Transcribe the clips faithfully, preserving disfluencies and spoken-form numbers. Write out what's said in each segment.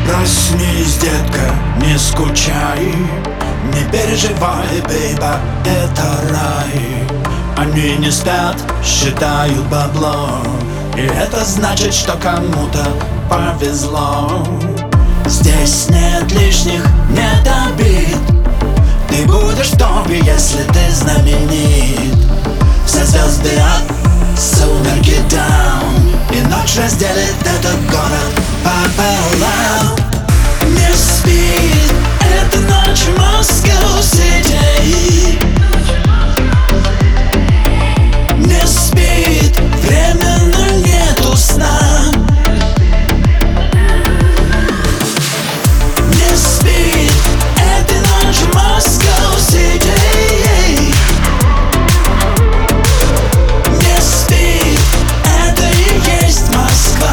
Проснись, детка, не скучай, не переживай, бейба, это рай. Они не спят, считают бабло, и это значит, что кому-то повезло. Здесь нет лишних, нет обид. Ты будешь в топе, если ты знаменит. Все звезды от сумерки down, и ночь разделит этот город пополам. Не спит эта ночь Москва Сити. Не спит время, но нету сна. Не спит эта ночь Москва Сити. Не спит, это и есть Москва.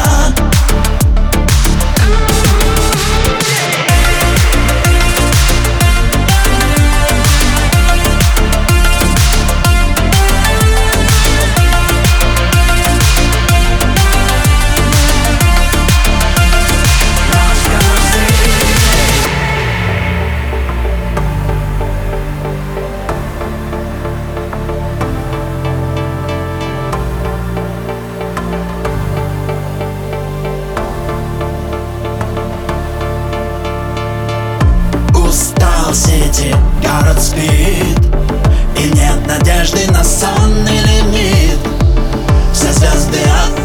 Сити, город спит, и нет надежды на сонный лимит. Все звезды от